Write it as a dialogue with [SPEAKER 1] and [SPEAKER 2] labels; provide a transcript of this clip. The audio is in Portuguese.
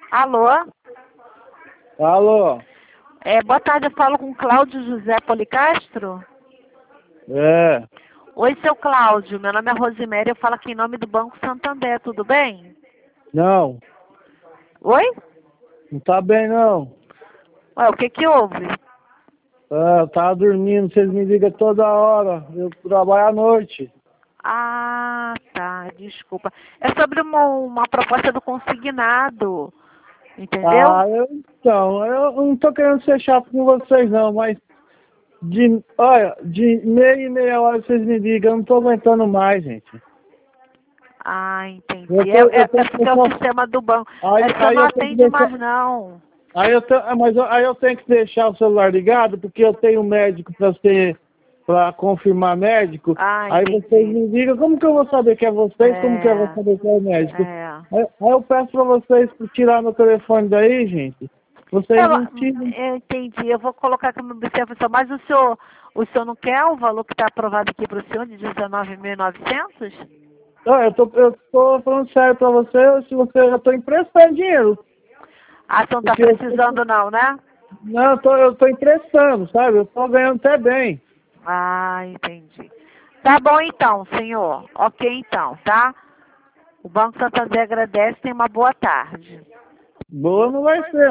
[SPEAKER 1] Alô?
[SPEAKER 2] Alô?
[SPEAKER 1] Boa tarde, eu falo com Cláudio José Policastro?
[SPEAKER 2] É.
[SPEAKER 1] Oi, seu Cláudio, meu nome é Rosiméria, eu falo aqui em nome do Banco Santander, tudo bem?
[SPEAKER 2] Não,
[SPEAKER 1] Oi?
[SPEAKER 2] não tá bem não.
[SPEAKER 1] Ué, o que que houve?
[SPEAKER 2] Eu tava dormindo, vocês me ligam toda hora. Eu trabalho à noite.
[SPEAKER 1] Ah, tá, desculpa. É sobre uma proposta do consignado, entendeu?
[SPEAKER 2] Eu não tô querendo ser chato com vocês não, mas de meia e meia hora vocês me ligam, eu não tô aguentando mais, gente.
[SPEAKER 1] Ah, entendi.
[SPEAKER 2] Eu tô,
[SPEAKER 1] É
[SPEAKER 2] eu tô,
[SPEAKER 1] porque
[SPEAKER 2] eu
[SPEAKER 1] é o
[SPEAKER 2] tô,
[SPEAKER 1] sistema do banco.
[SPEAKER 2] aí,
[SPEAKER 1] É que você
[SPEAKER 2] aí
[SPEAKER 1] não
[SPEAKER 2] eu tenho que
[SPEAKER 1] atende mais,
[SPEAKER 2] deixar,
[SPEAKER 1] não.
[SPEAKER 2] aí eu tenho que deixar o celular ligado, porque eu tenho médico para confirmar médico,
[SPEAKER 1] Ah,
[SPEAKER 2] aí vocês
[SPEAKER 1] entendi.
[SPEAKER 2] me ligam, como que eu vou saber que é vocês, como que eu vou
[SPEAKER 1] É,
[SPEAKER 2] saber que é o médico?
[SPEAKER 1] é.
[SPEAKER 2] Aí eu peço para vocês tirar meu telefone daí, gente. Vocês não tiram.
[SPEAKER 1] Eu entendi. Eu vou colocar como observação. Mas o senhor não quer o valor que está aprovado aqui para o senhor de 19.900?
[SPEAKER 2] Não, eu tô falando sério para você, se você, eu tô emprestando dinheiro.
[SPEAKER 1] Ah, você não está
[SPEAKER 2] Porque
[SPEAKER 1] precisando não, né?
[SPEAKER 2] não, eu tô emprestando, sabe? Eu tô ganhando até bem.
[SPEAKER 1] Ah, entendi. Tá bom então, senhor. Ok então, tá? O Banco Santander agradece. Tenha uma boa tarde.
[SPEAKER 2] Boa não vai ser.